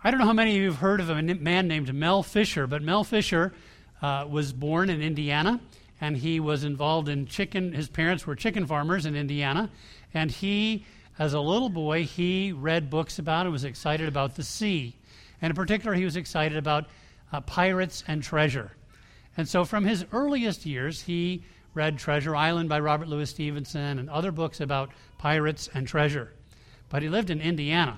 I don't know how many of you have heard of a man named Mel Fisher, but Mel Fisher was born in Indiana, and he was involved in chicken. His parents were chicken farmers in Indiana, and he, as a little boy, he read books about and was excited about the sea. And in particular, he was excited about pirates and treasure. And so from his earliest years, he read Treasure Island by Robert Louis Stevenson and other books about pirates and treasure. But he lived in Indiana.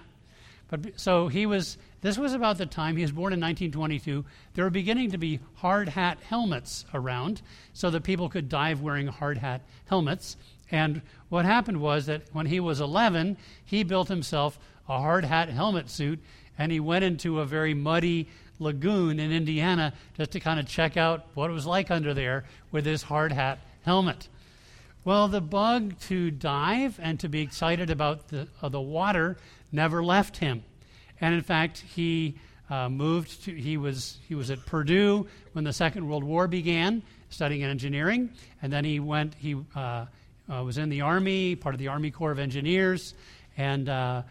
This was about the time, he was born in 1922, there were beginning to be hard hat helmets around so that people could dive wearing hard hat helmets. And what happened was that when he was 11, he built himself a hard hat helmet suit, and he went into a very muddy lagoon in Indiana just to kind of check out what it was like under there with his hard hat helmet. Well, the bug to dive and to be excited about the water never left him. And in fact, he was at Purdue when the Second World War began, studying engineering, and then he was in the Army, part of the Army Corps of Engineers, and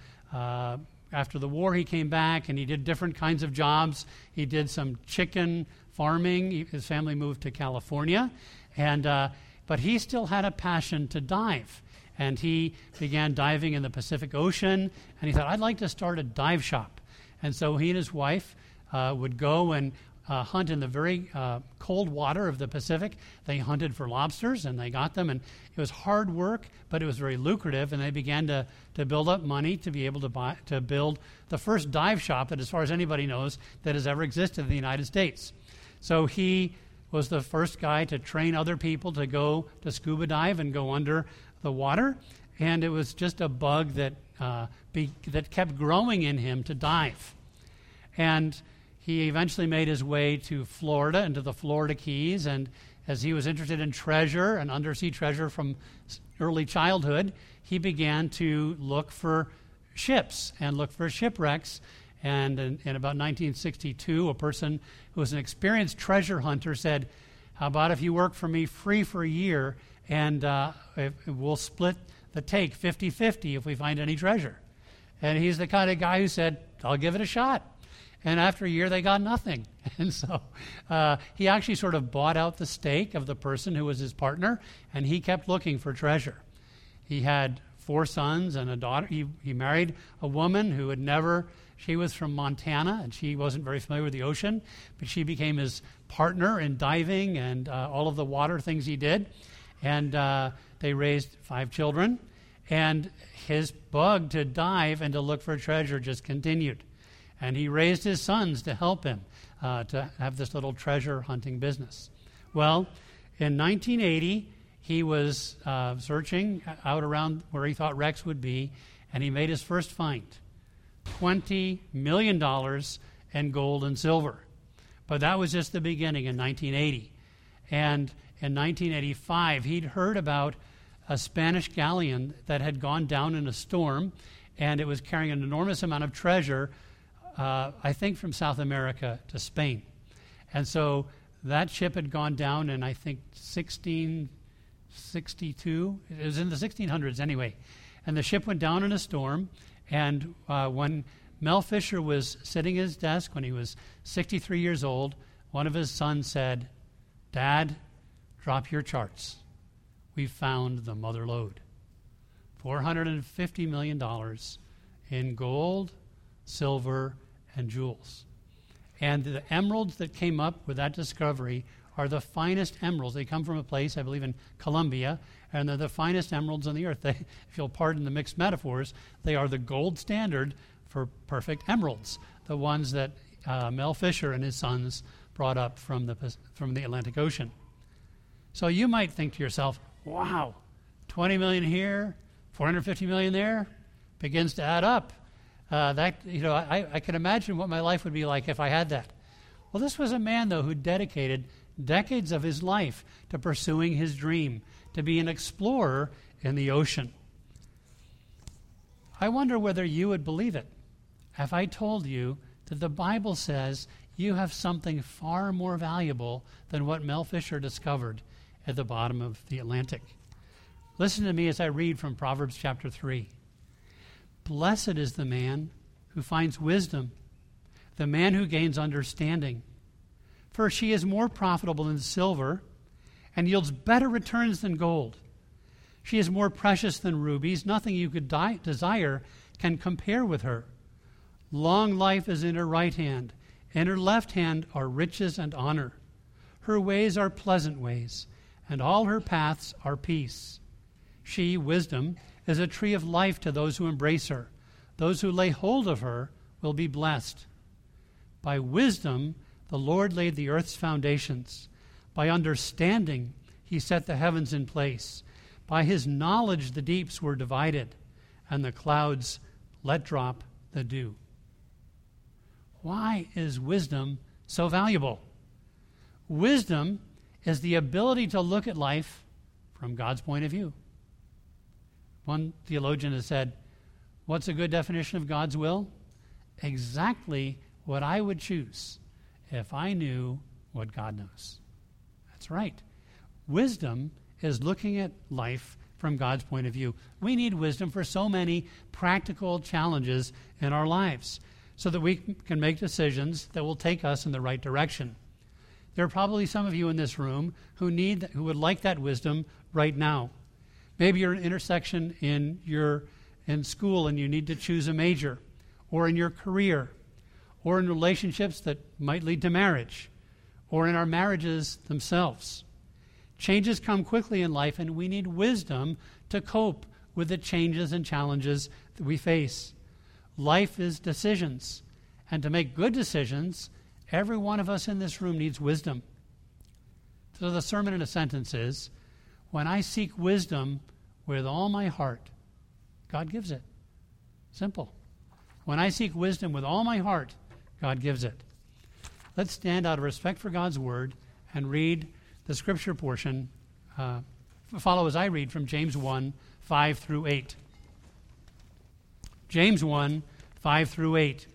after the war, he came back and he did different kinds of jobs. He did some chicken farming. His family moved to California, but he still had a passion to dive. And he began diving in the Pacific Ocean, and he thought, I'd like to start a dive shop. And so he and his wife would go and hunt in the very cold water of the Pacific. They hunted for lobsters, and they got them, and it was hard work, but it was very lucrative, and they began to build up money to be able to build the first dive shop that, as far as anybody knows, that has ever existed in the United States. So he was the first guy to train other people to go to scuba dive and go under the water, and it was just a bug that kept growing in him to dive. And he eventually made his way to Florida and to the Florida Keys, and as he was interested in treasure and undersea treasure from early childhood, he began to look for ships and look for shipwrecks. And in about 1962, a person who was an experienced treasure hunter said, how about if you work for me free for a year, and we'll split the take 50-50 if we find any treasure. And he's the kind of guy who said, I'll give it a shot. And after a year, they got nothing. And so he actually sort of bought out the stake of the person who was his partner, and he kept looking for treasure. He had 4 sons and a daughter. He married a woman who she was from Montana, and she wasn't very familiar with the ocean, but she became his partner in diving and all of the water things he did. And they raised 5 children, and his bug to dive and to look for treasure just continued. And he raised his sons to help him to have this little treasure hunting business. Well, in 1980, he was searching out around where he thought wrecks would be, and he made his first find, $20 million in gold and silver. But that was just the beginning in 1980. And in 1985, he'd heard about a Spanish galleon that had gone down in a storm, and it was carrying an enormous amount of treasure, I think from South America to Spain. And so that ship had gone down in, I think, 1662. It was in the 1600s anyway. And the ship went down in a storm, and when Mel Fisher was sitting at his desk when he was 63 years old, one of his sons said, Dad, drop your charts. We found the mother lode. $450 million in gold, silver, and jewels. And the emeralds that came up with that discovery are the finest emeralds. They come from a place, I believe, in Colombia, and they're the finest emeralds on the earth. If you'll pardon the mixed metaphors, they are the gold standard for perfect emeralds, the ones that Mel Fisher and his sons brought up from the Atlantic Ocean. So you might think to yourself, wow, 20 million here, 450 million there, begins to add up. I can imagine what my life would be like if I had that. Well, this was a man, though, who dedicated decades of his life to pursuing his dream, to be an explorer in the ocean. I wonder whether you would believe it if I told you that the Bible says you have something far more valuable than what Mel Fisher discovered at the bottom of the Atlantic. Listen to me as I read from Proverbs chapter 3. Blessed is the man who finds wisdom the man who gains understanding. For she is more profitable than silver and yields better returns than gold. She is more precious than rubies. Nothing you could desire can compare with her. Long life is in her right hand. In her left hand are riches and honor. Her ways are pleasant ways, and all her paths are peace. She, wisdom, is a tree of life to those who embrace her. Those who lay hold of her will be blessed. By wisdom, the Lord laid the earth's foundations. By understanding, he set the heavens in place. By his knowledge, the deeps were divided, and the clouds let drop the dew. Why is wisdom so valuable? Wisdom is the ability to look at life from God's point of view. One theologian has said, what's a good definition of God's will? Exactly what I would choose if I knew what God knows. That's right. Wisdom is looking at life from God's point of view. We need wisdom for so many practical challenges in our lives so that we can make decisions that will take us in the right direction. There are probably some of you in this room who would like that wisdom right now. Maybe you're at an intersection in school and you need to choose a major, or in your career, or in relationships that might lead to marriage, or in our marriages themselves. Changes come quickly in life, and we need wisdom to cope with the changes and challenges that we face. Life is decisions, and to make good decisions, every one of us in this room needs wisdom. So the sermon in a sentence is, when I seek wisdom with all my heart, God gives it. Simple. When I seek wisdom with all my heart, God gives it. Let's stand out of respect for God's word and read the scripture portion. Follow as I read from James 1, 5 through 8. James 1, 5 through 8.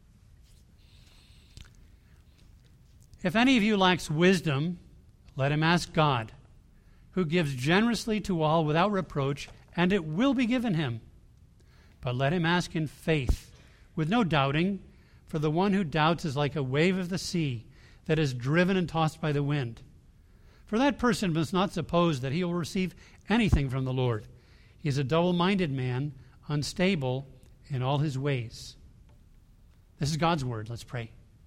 If any of you lacks wisdom, let him ask God, who gives generously to all without reproach, and it will be given him. But let him ask in faith, with no doubting, for the one who doubts is like a wave of the sea that is driven and tossed by the wind. For that person must not suppose that he will receive anything from the Lord. He is a double-minded man, unstable in all his ways. This is God's word. Let's pray.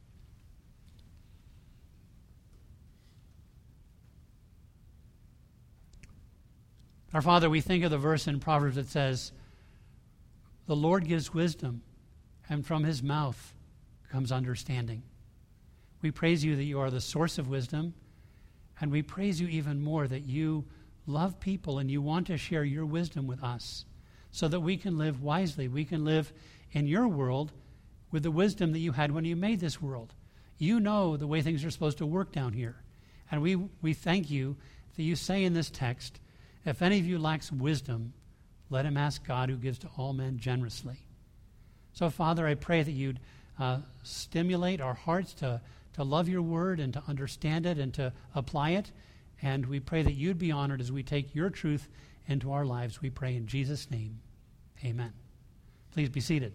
Our Father, we think of the verse in Proverbs that says, the Lord gives wisdom, and from his mouth comes understanding. We praise you that you are the source of wisdom, and we praise you even more that you love people and you want to share your wisdom with us so that we can live wisely. We can live in your world with the wisdom that you had when you made this world. You know the way things are supposed to work down here. And we thank you that you say in this text, if any of you lacks wisdom, let him ask God who gives to all men generously. So, Father, I pray that you'd stimulate our hearts to love your word and to understand it and to apply it. And we pray that you'd be honored as we take your truth into our lives. We pray in Jesus' name. Amen. Please be seated.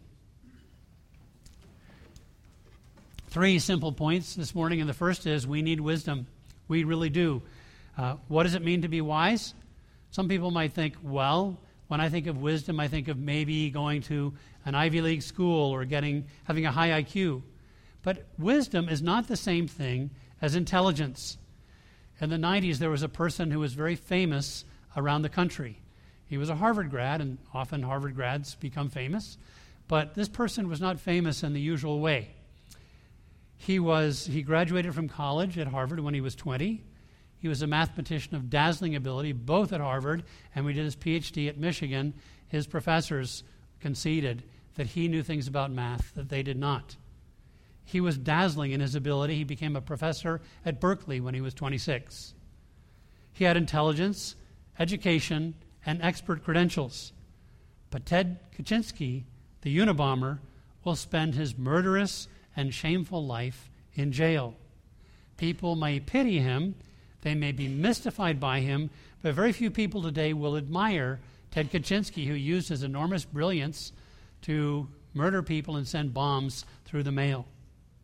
3 simple points this morning, and the first is we need wisdom. We really do. What does it mean to be wise? Some people might think, well, when I think of wisdom, I think of maybe going to an Ivy League school or having a high IQ. But wisdom is not the same thing as intelligence. In the 90s, there was a person who was very famous around the country. He was a Harvard grad, and often Harvard grads become famous. But this person was not famous in the usual way. He graduated from college at Harvard when he was 20. He was a mathematician of dazzling ability, both at Harvard, and when he did his PhD at Michigan, his professors conceded that he knew things about math that they did not. He was dazzling in his ability. He became a professor at Berkeley when he was 26. He had intelligence, education, and expert credentials. But Ted Kaczynski, the Unabomber, will spend his murderous and shameful life in jail. People may pity him, they may be mystified by him, but very few people today will admire Ted Kaczynski, who used his enormous brilliance to murder people and send bombs through the mail.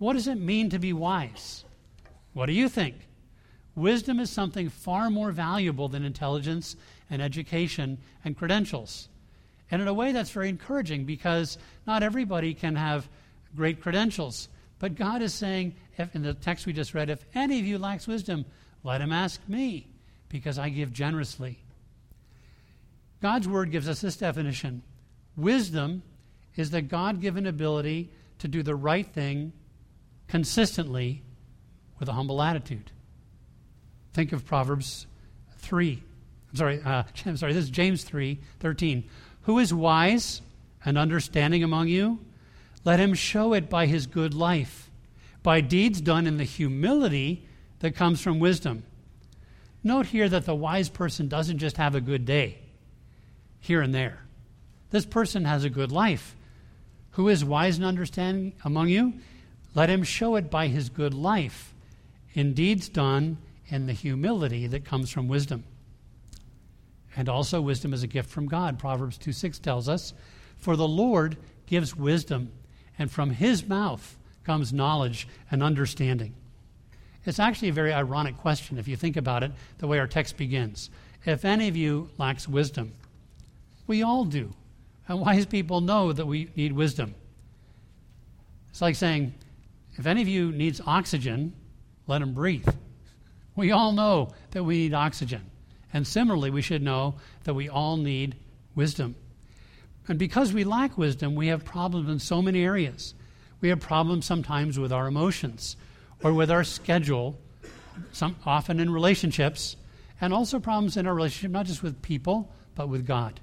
What does it mean to be wise? What do you think? Wisdom is something far more valuable than intelligence and education and credentials. And in a way, that's very encouraging because not everybody can have great credentials. But God is saying, in the text we just read, if any of you lacks wisdom, let him ask me, because I give generously. God's word gives us this definition. Wisdom is the God-given ability to do the right thing consistently with a humble attitude. Think of Proverbs 3. This is James 3:13. Who is wise and understanding among you? Let him show it by his good life, by deeds done in the humility that comes from wisdom. Note here that the wise person doesn't just have a good day here and there. This person has a good life. Who is wise and understanding among you? Let him show it by his good life, in deeds done in the humility that comes from wisdom. And also wisdom is a gift from God. Proverbs 2:6 tells us, for the Lord gives wisdom, and from his mouth comes knowledge and understanding. It's actually a very ironic question if you think about it, the way our text begins. If any of you lacks wisdom, we all do. And wise people know that we need wisdom. It's like saying, if any of you needs oxygen, let him breathe. We all know that we need oxygen. And similarly, we should know that we all need wisdom. And because we lack wisdom, we have problems in so many areas. We have problems sometimes with our emotions or with our schedule, often in relationships, and also problems in our relationship, not just with people, but with God.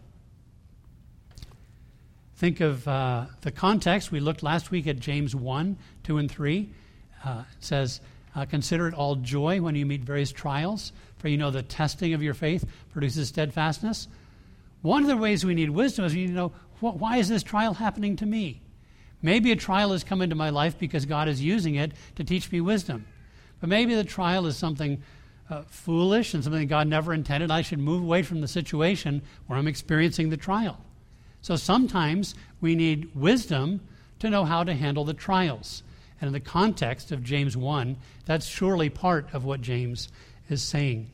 Think of the context. We looked last week at James 1, 2, and 3. It says, consider it all joy when you meet various trials, for you know the testing of your faith produces steadfastness. One of the ways we need wisdom is we need to know, why is this trial happening to me? Maybe a trial has come into my life because God is using it to teach me wisdom. But maybe the trial is something foolish and something God never intended. I should move away from the situation where I'm experiencing the trial. So sometimes we need wisdom to know how to handle the trials. And in the context of James 1, that's surely part of what James is saying.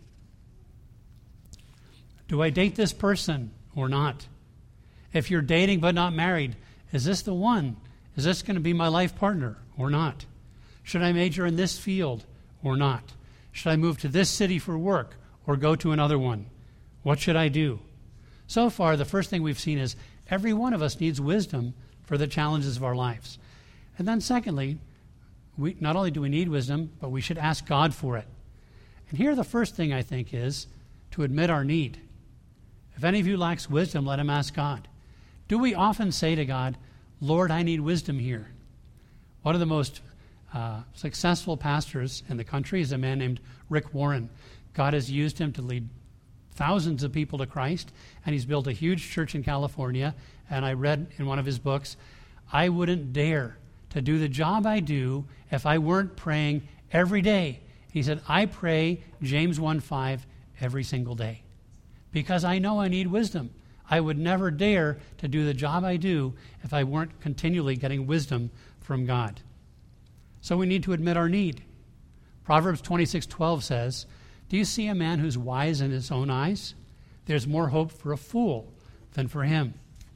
Do I date this person or not? If you're dating but not married, is this the one? Is this going to be my life partner or not? Should I major in this field or not? Should I move to this city for work or go to another one? What should I do? So far, the first thing we've seen is every one of us needs wisdom for the challenges of our lives. And then secondly, not only do we need wisdom, but we should ask God for it. And here the first thing I think is to admit our need. If any of you lacks wisdom, let him ask God. Do we often say to God, Lord, I need wisdom here? One of the most successful pastors in the country is a man named Rick Warren. God has used him to lead thousands of people to Christ, and he's built a huge church in California. And I read in one of his books, I wouldn't dare to do the job I do if I weren't praying every day. He said, I pray James 1:5 every single day because I know I need wisdom. I would never dare to do the job I do if I weren't continually getting wisdom from God. So we need to admit our need. Proverbs 26:12 says, do you see a man who's wise in his own eyes? There's more hope for a fool than for him.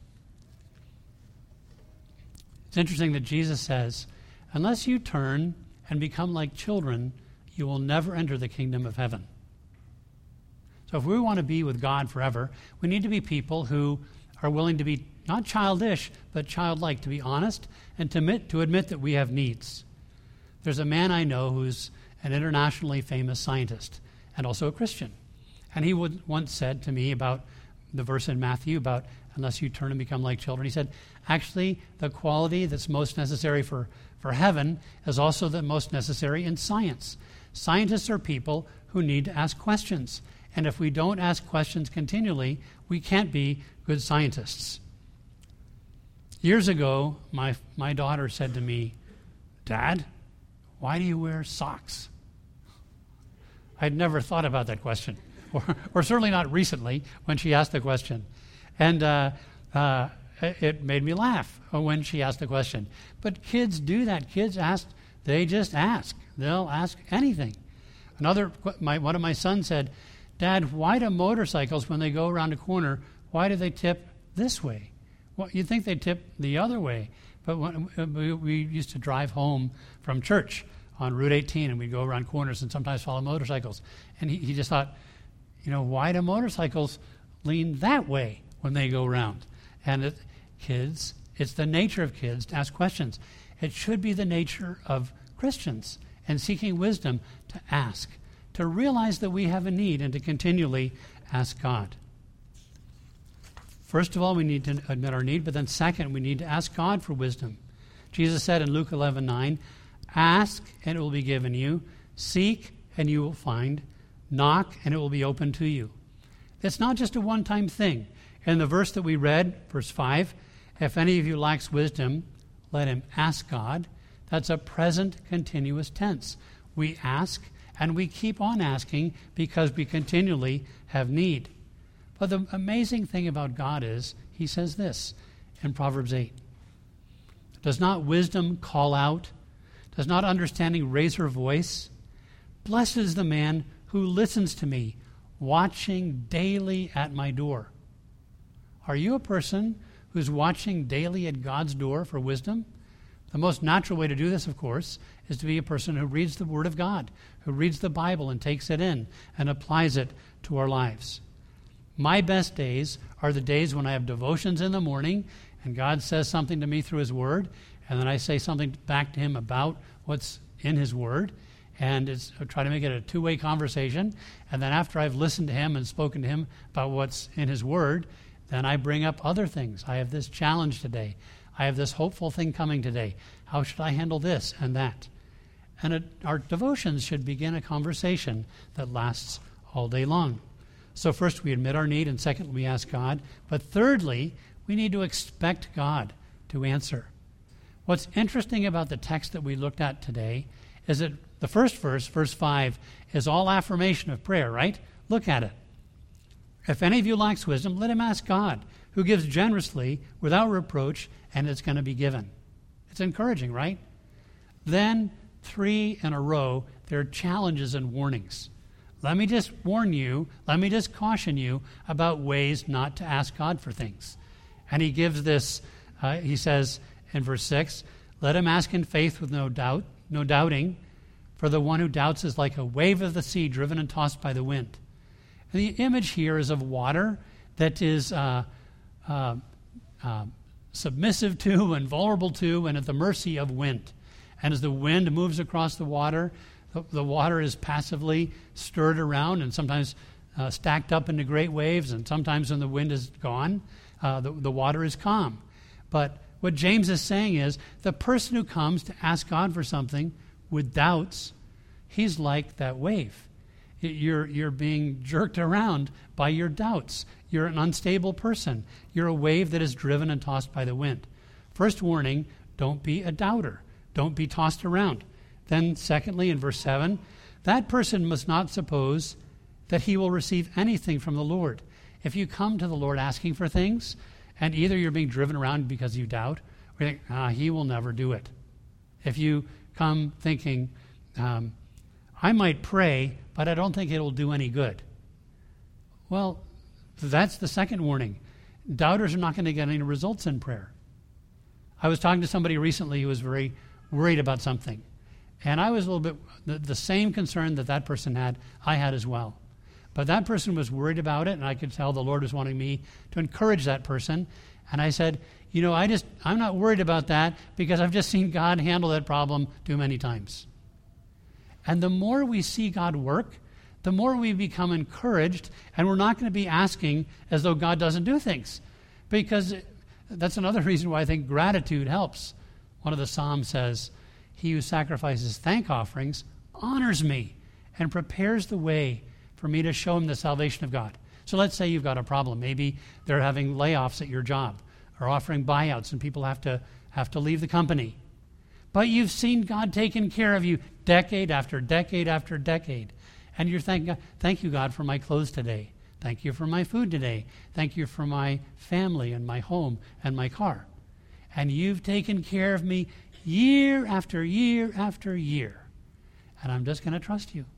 It's interesting that Jesus says, unless you turn and become like children, you will never enter the kingdom of heaven. So if we want to be with God forever, we need to be people who are willing to be not childish, but childlike, to be honest and to admit that we have needs. There's a man I know who's an internationally famous scientist and also a Christian. And he once said to me about the verse in Matthew about unless you turn and become like children. He said, actually, the quality that's most necessary for heaven is also the most necessary in science. Scientists are people who need to ask questions. And if we don't ask questions continually, we can't be good scientists. Years ago, my daughter said to me, Dad, why do you wear socks? I'd never thought about that question, or certainly not recently when she asked the question. And it made me laugh when she asked the question. But kids do that. Kids ask They just ask. They'll ask anything. One of my sons said, Dad, why do motorcycles, when they go around a corner, why do they tip this way? Well, you'd think they'd tip the other way. But when we used to drive home from church on Route 18, and we'd go around corners and sometimes follow motorcycles. And he just thought, why do motorcycles lean that way when they go around? And kids, it's the nature of kids to ask questions. It should be the nature of Christians and seeking wisdom to ask, to realize that we have a need and to continually ask God. First of all, we need to admit our need, but then second, we need to ask God for wisdom. Jesus said in Luke 11:9, ask and it will be given you, seek and you will find, knock and it will be open to you. It's not just a one-time thing. In the verse that we read, verse 5, if any of you lacks wisdom, let him ask God. That's a present continuous tense. We ask and we keep on asking because we continually have need. But the amazing thing about God is, he says this in Proverbs 8. Does not wisdom call out? Does not understanding raise her voice? Blessed is the man who listens to me, watching daily at my door. Are you a person who's watching daily at God's door for wisdom? The most natural way to do this, of course, is to be a person who reads the Word of God, who reads the Bible and takes it in and applies it to our lives. My best days are the days when I have devotions in the morning and God says something to me through His Word, and then I say something back to Him about what's in His Word, and I try to make it a two-way conversation, and then after I've listened to Him and spoken to Him about what's in His Word, then I bring up other things. I have this challenge today. I have this hopeful thing coming today. How should I handle this and that? And our devotions should begin a conversation that lasts all day long. So first we admit our need, and second we ask God. But thirdly, we need to expect God to answer. What's interesting about the text that we looked at today is that the first verse, verse 5, is all affirmation of prayer, right? Look at it. If any of you lacks wisdom, let him ask God, who gives generously without reproach, and it's going to be given. It's encouraging, right? Then 3 in a row, there are challenges and warnings. Let me just warn you, let me just caution you about ways not to ask God for things. And he gives this, he says in verse 6, let him ask in faith with no doubting, for the one who doubts is like a wave of the sea driven and tossed by the wind. And the image here is of water that is submissive to and vulnerable to and at the mercy of wind. And as the wind moves across the water is passively stirred around and sometimes stacked up into great waves, and sometimes when the wind is gone, the water is calm. But what James is saying is the person who comes to ask God for something with doubts, he's like that wave. You're being jerked around by your doubts. You're an unstable person. You're a wave that is driven and tossed by the wind. First warning, don't be a doubter. Don't be tossed around. Then secondly, in verse 7, that person must not suppose that he will receive anything from the Lord. If you come to the Lord asking for things, and either you're being driven around because you doubt, or you think, he will never do it. If you come thinking, I might pray, but I don't think it'll do any good. Well, that's the second warning. Doubters are not going to get any results in prayer. I was talking to somebody recently who was very worried about something. And I was a little bit, the same concern that person had, I had as well. But that person was worried about it, and I could tell the Lord was wanting me to encourage that person. And I said, I'm not worried about that because I've just seen God handle that problem too many times. And the more we see God work, the more we become encouraged, and we're not going to be asking as though God doesn't do things. Because that's another reason why I think gratitude helps. One of the Psalms says, he who sacrifices thank offerings honors me and prepares the way for me to show him the salvation of God. So let's say you've got a problem. Maybe they're having layoffs at your job or offering buyouts and people have to leave the company. But you've seen God taking care of you decade after decade after decade. And you're thanking, thank you, God, for my clothes today. Thank you for my food today. Thank you for my family and my home and my car. And you've taken care of me year after year after year. And I'm just going to trust you.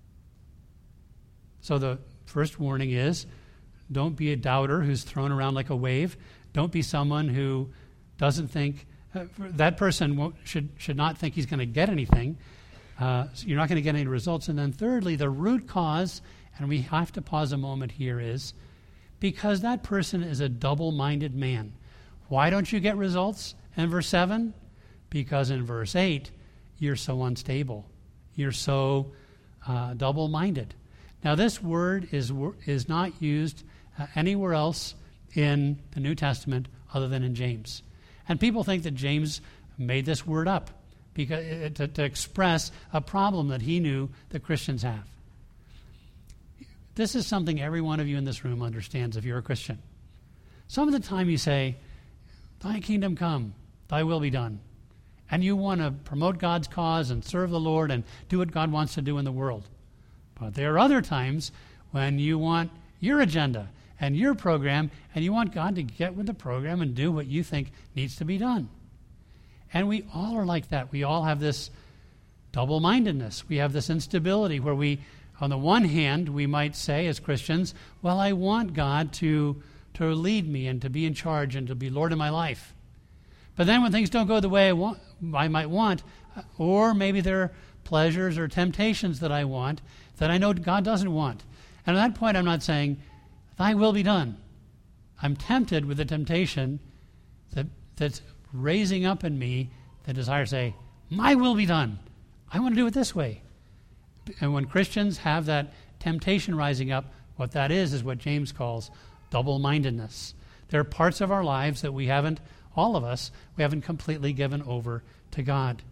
So the first warning is, don't be a doubter who's thrown around like a wave. Don't be someone who doesn't think, that person should not think he's going to get anything. So you're not going to get any results. And then thirdly, the root cause, and we have to pause a moment here, is because that person is a double-minded man. Why don't you get results in verse 7? Because in verse 8, you're so unstable. You're so double-minded. Now, this word is not used anywhere else in the New Testament other than in James. And people think that James made this word up because to express a problem that he knew that Christians have. This is something every one of you in this room understands if you're a Christian. Some of the time you say, thy kingdom come, thy will be done. And you want to promote God's cause and serve the Lord and do what God wants to do in the world. But there are other times when you want your agenda and your program, and you want God to get with the program and do what you think needs to be done. And we all are like that. We all have this double-mindedness. We have this instability where we, on the one hand, we might say as Christians, well, I want God to lead me and to be in charge and to be Lord of my life. But then when things don't go the way I might want, or maybe there are pleasures or temptations that I want that I know God doesn't want. And at that point, I'm not saying, thy will be done. I'm tempted with the temptation that's raising up in me the desire to say, my will be done. I want to do it this way. And when Christians have that temptation rising up, what that is what James calls double-mindedness. There are parts of our lives that we haven't, all of us, we haven't completely given over to God.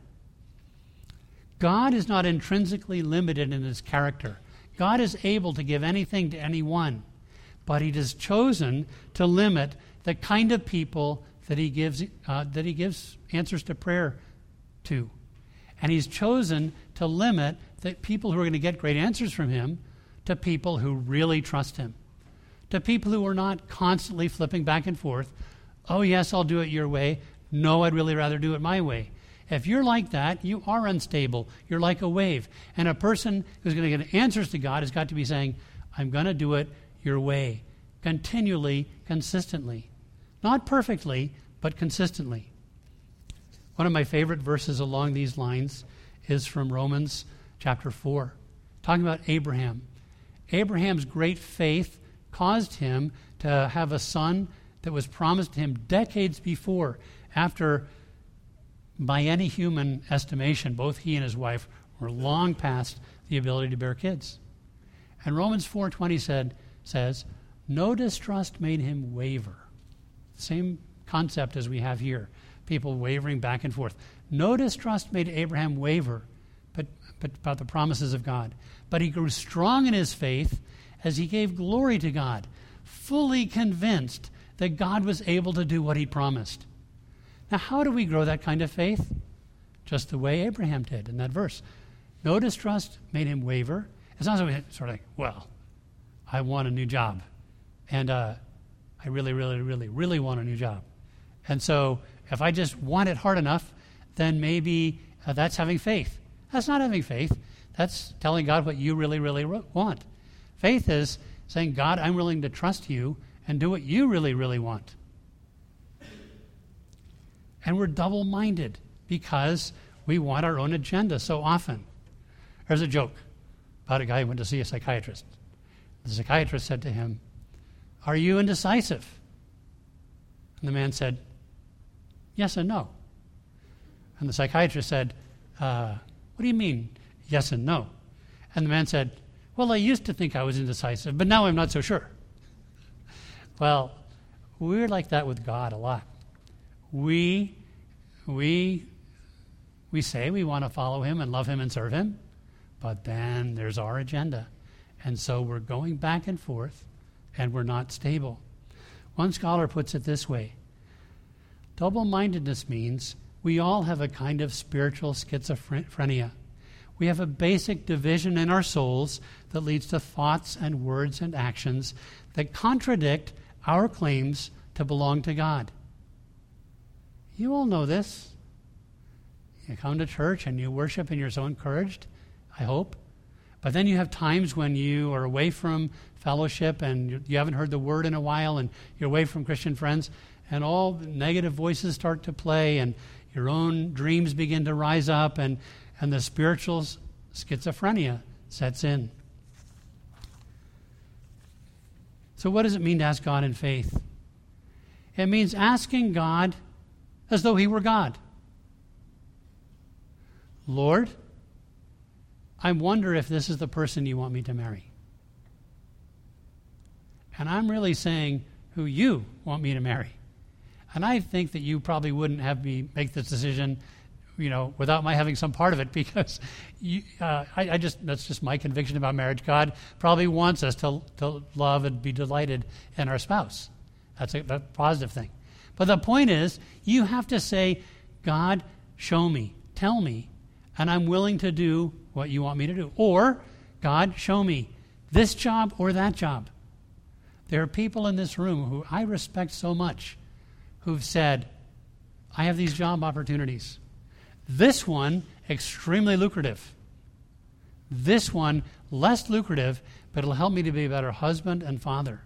God is not intrinsically limited in his character. God is able to give anything to anyone, but he has chosen to limit the kind of people that he gives answers to prayer to. And he's chosen to limit the people who are going to get great answers from him to people who really trust him, to people who are not constantly flipping back and forth. Oh, yes, I'll do it your way. No, I'd really rather do it my way. If you're like that, you are unstable. You're like a wave. And a person who's going to get answers to God has got to be saying, I'm going to do it your way, continually, consistently. Not perfectly, but consistently. One of my favorite verses along these lines is from Romans chapter 4, talking about Abraham. Abraham's great faith caused him to have a son that was promised to him decades before, after, by any human estimation, both he and his wife were long past the ability to bear kids. And Romans 4:20 says, no distrust made him waver. Same concept as we have here, people wavering back and forth. No distrust made Abraham waver, but about the promises of God. But he grew strong in his faith as he gave glory to God, fully convinced that God was able to do what he promised. Now, how do we grow that kind of faith? Just the way Abraham did in that verse. No distrust made him waver. It's not sort of like, well, I want a new job. And I really, really, really, really want a new job. And so if I just want it hard enough, then maybe that's having faith. That's not having faith. That's telling God what you really, really want. Faith is saying, God, I'm willing to trust you and do what you really, really want. And we're double-minded because we want our own agenda so often. There's a joke about a guy who went to see a psychiatrist. The psychiatrist said to him, are you indecisive? And the man said, yes and no. And the psychiatrist said, what do you mean, yes and no? And the man said, well, I used to think I was indecisive, but now I'm not so sure. Well, we're like that with God a lot. We say we want to follow him and love him and serve him, but then there's our agenda. And so we're going back and forth, and we're not stable. One scholar puts it this way. Double-mindedness means we all have a kind of spiritual schizophrenia. We have a basic division in our souls that leads to thoughts and words and actions that contradict our claims to belong to God. You all know this. You come to church and you worship and you're so encouraged, I hope. But then you have times when you are away from fellowship and you haven't heard the word in a while and you're away from Christian friends, and all the negative voices start to play and your own dreams begin to rise up, and the spiritual schizophrenia sets in. So what does it mean to ask God in faith? It means asking God as though he were God. Lord, I wonder if this is the person you want me to marry. And I'm really saying who you want me to marry. And I think that you probably wouldn't have me make this decision, without my having some part of it, because that's just my conviction about marriage. God probably wants us to love and be delighted in our spouse. That's a positive thing. But the point is, you have to say, God, show me, tell me, and I'm willing to do what you want me to do. Or, God, show me this job or that job. There are people in this room who I respect so much who've said, I have these job opportunities. This one, extremely lucrative. This one, less lucrative, but it'll help me to be a better husband and father.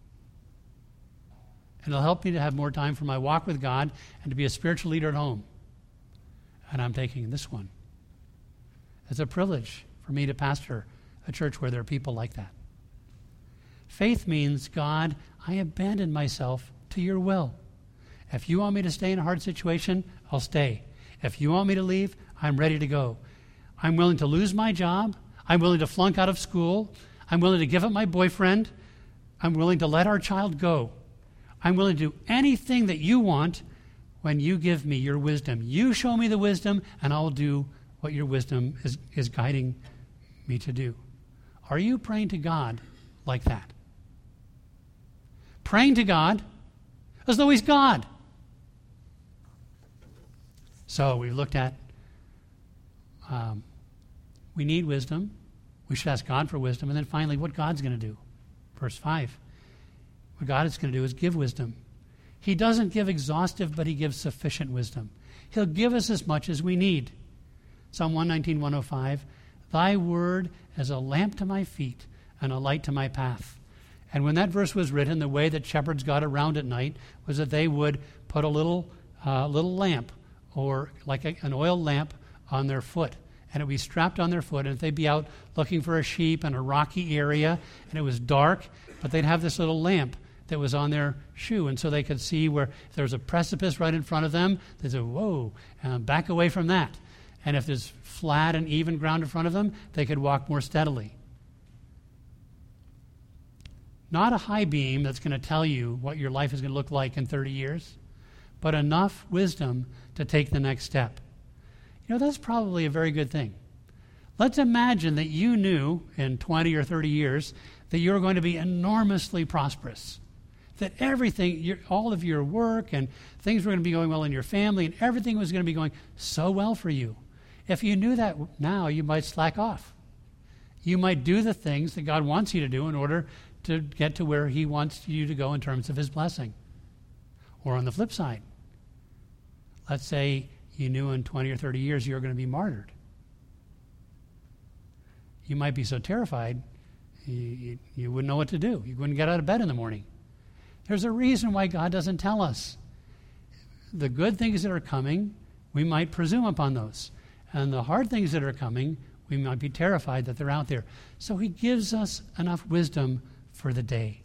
And it'll help me to have more time for my walk with God and to be a spiritual leader at home. And I'm taking this one. It's a privilege for me to pastor a church where there are people like that. Faith means, God, I abandon myself to your will. If you want me to stay in a hard situation, I'll stay. If you want me to leave, I'm ready to go. I'm willing to lose my job. I'm willing to flunk out of school. I'm willing to give up my boyfriend. I'm willing to let our child go. I'm willing to do anything that you want when you give me your wisdom. You show me the wisdom, and I'll do what your wisdom is guiding me to do. Are you praying to God like that? Praying to God as though he's God. So we've looked at we need wisdom. We should ask God for wisdom. And then finally, what God's going to do. Verse 5. What God is going to do is give wisdom. He doesn't give exhaustive, but he gives sufficient wisdom. He'll give us as much as we need. Psalm 119, 105. Thy word is a lamp to my feet and a light to my path. And when that verse was written, the way that shepherds got around at night was that they would put a little lamp, or like an oil lamp, on their foot. And it would be strapped on their foot. And if they'd be out looking for a sheep in a rocky area, and it was dark, but they'd have this little lamp that was on their shoe. And so they could see where if there was a precipice right in front of them, they'd say, whoa, back away from that. And if there's flat and even ground in front of them, they could walk more steadily. Not a high beam that's going to tell you what your life is going to look like in 30 years, but enough wisdom to take the next step. That's probably a very good thing. Let's imagine that you knew in 20 or 30 years that you were going to be enormously prosperous, that everything, all of your work and things were going to be going well in your family, and everything was going to be going so well for you. If you knew that now, you might slack off. You might do the things that God wants you to do in order to get to where he wants you to go in terms of his blessing. Or on the flip side, let's say you knew in 20 or 30 years you were going to be martyred. You might be so terrified, you wouldn't know what to do. You wouldn't get out of bed in the morning. There's a reason why God doesn't tell us. The good things that are coming, we might presume upon those. And the hard things that are coming, we might be terrified that they're out there. So he gives us enough wisdom for the day.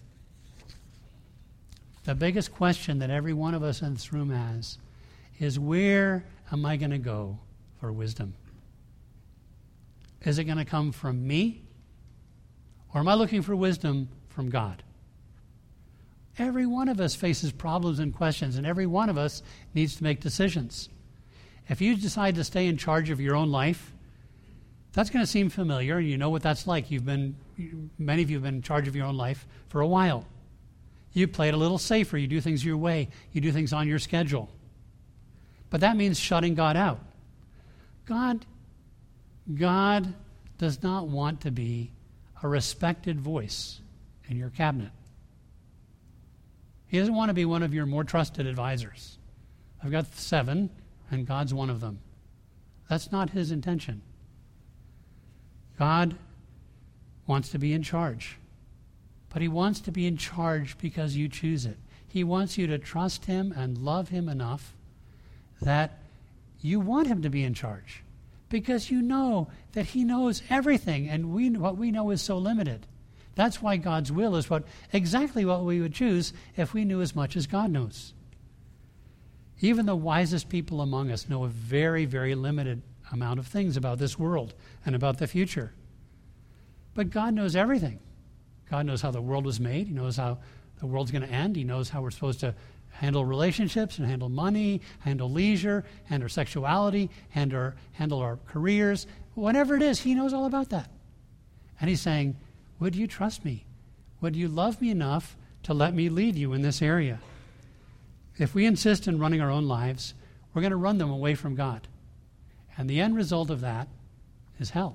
The biggest question that every one of us in this room has is, where am I going to go for wisdom? Is it going to come from me? Or am I looking for wisdom from God? Every one of us faces problems and questions, and every one of us needs to make decisions. If you decide to stay in charge of your own life, that's going to seem familiar, and you know what that's like. Many of you have been in charge of your own life for a while. You play it a little safer. You do things your way. You do things on your schedule. But that means shutting God out. God does not want to be a respected voice in your cabinet. He doesn't want to be one of your more trusted advisors. I've got 7, and God's one of them. That's not his intention. God wants to be in charge. But he wants to be in charge because you choose it. He wants you to trust him and love him enough that you want him to be in charge, because you know that he knows everything, and what we know is so limited. That's why God's will is exactly what we would choose if we knew as much as God knows. Even the wisest people among us know a very, very limited amount of things about this world and about the future. But God knows everything. God knows how the world was made. He knows how the world's going to end. He knows how we're supposed to handle relationships and handle money, handle leisure, handle sexuality, handle our careers. Whatever it is, he knows all about that. And he's saying, would you trust me? Would you love me enough to let me lead you in this area? If we insist on running our own lives, we're going to run them away from God. And the end result of that is hell.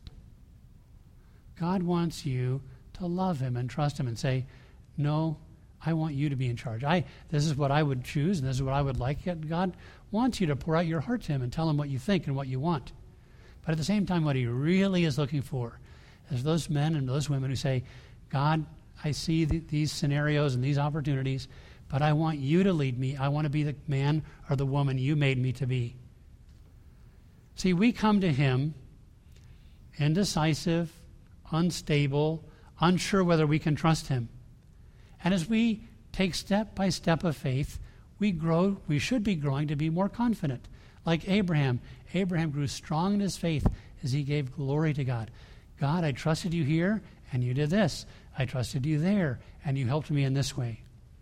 God wants you to love him and trust him and say, no, I want you to be in charge. This is what I would choose, and this is what I would like. Yet God wants you to pour out your heart to him and tell him what you think and what you want. But at the same time, what he really is looking for is those men and those women who say, God, I see these scenarios and these opportunities, but I want you to lead me. I want to be the man or the woman you made me to be. See, we come to him indecisive, unstable, unsure whether we can trust him. And as we take step by step of faith, we should be growing to be more confident. Like Abraham. Abraham grew strong in his faith as he gave glory to God. God, I trusted you here, and you did this. I trusted you there, and you helped me in this way.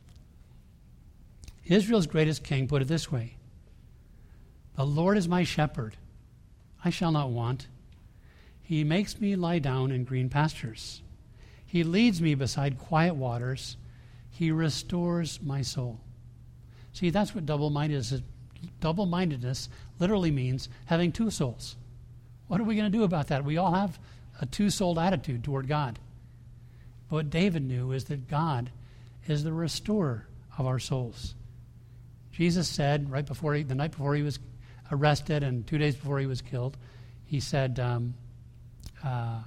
Israel's greatest king put it this way: the Lord is my shepherd. I shall not want. He makes me lie down in green pastures. He leads me beside quiet waters. He restores my soul. See, that's what double-mindedness is. Double-mindedness literally means having two souls. What are we going to do about that? We all have a two-souled attitude toward God. But what David knew is that God is the restorer of our souls. Jesus said the night before he was arrested and 2 days before he was killed, he said, now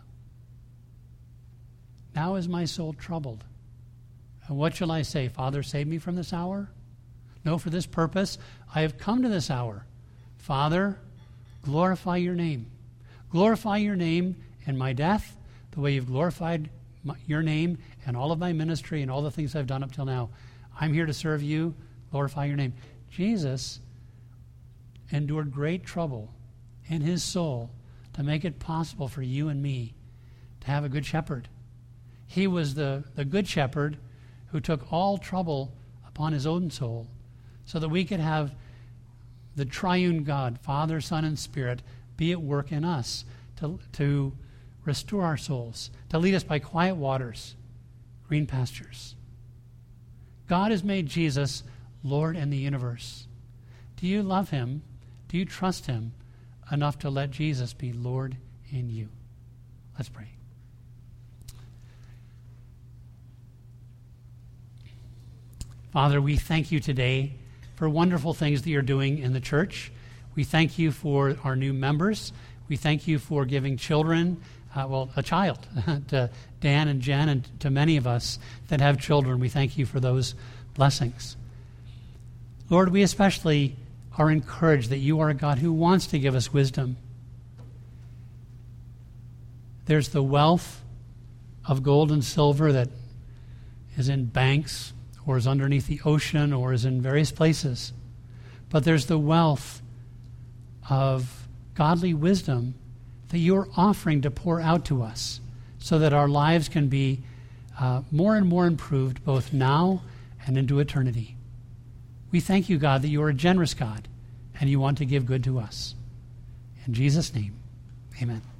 is my soul troubled. And what shall I say? Father, save me from this hour? No, for this purpose I have come to this hour. Father, glorify your name. Glorify your name in my death, the way you've glorified your name and all of my ministry and all the things I've done up till now. I'm here to serve you. Glorify your name. Jesus endured great trouble in his soul to make it possible for you and me to have a good shepherd. He was the good shepherd who took all trouble upon his own soul so that we could have the triune God, Father, Son, and Spirit, be at work in us to restore our souls, to lead us by quiet waters, green pastures. God has made Jesus Lord in the universe. Do you love him? Do you trust him enough to let Jesus be Lord in you? Let's pray. Father, we thank you today for wonderful things that you're doing in the church. We thank you for our new members. We thank you for giving children, a child, to Dan and Jen and to many of us that have children. We thank you for those blessings. Lord, we especially are encouraged that you are a God who wants to give us wisdom. There's the wealth of gold and silver that is in banks or is underneath the ocean or is in various places. But there's the wealth of godly wisdom that you're offering to pour out to us so that our lives can be more and more improved both now and into eternity. We thank you, God, that you are a generous God and you want to give good to us. In Jesus' name, amen.